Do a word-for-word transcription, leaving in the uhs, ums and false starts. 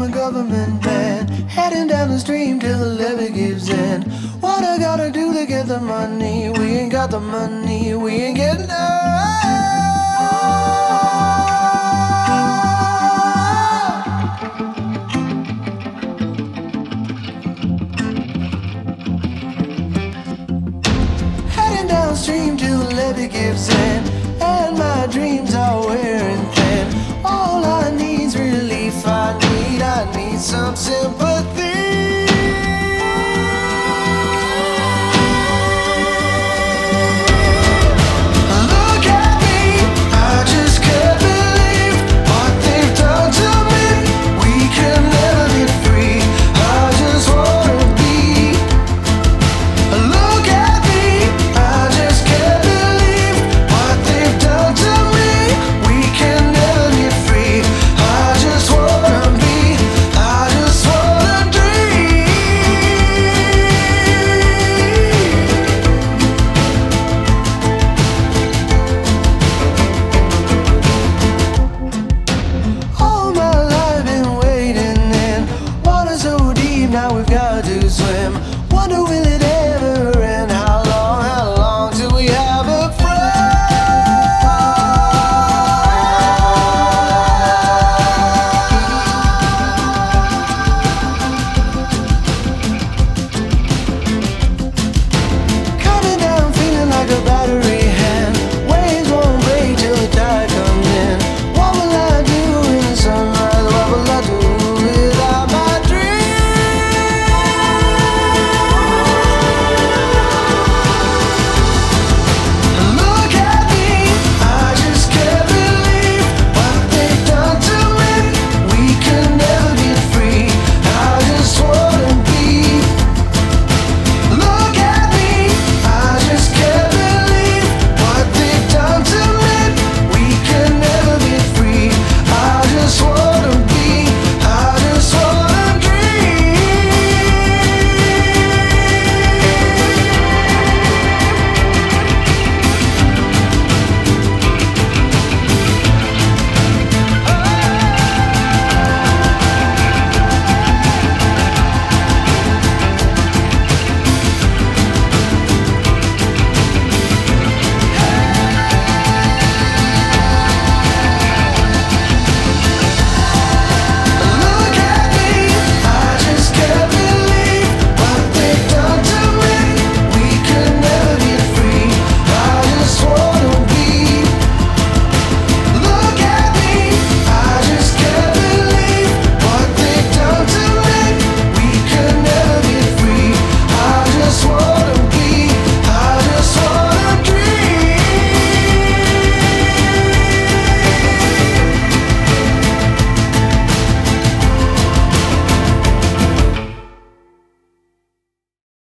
a government man, heading down the stream till the levee gives in. What I gotta do to get the money? We ain't got the money, we ain't getting none. Heading downstream till the levee gives in, and my dreams are wearing thin. All I need's relief, I need, I need some sympathy.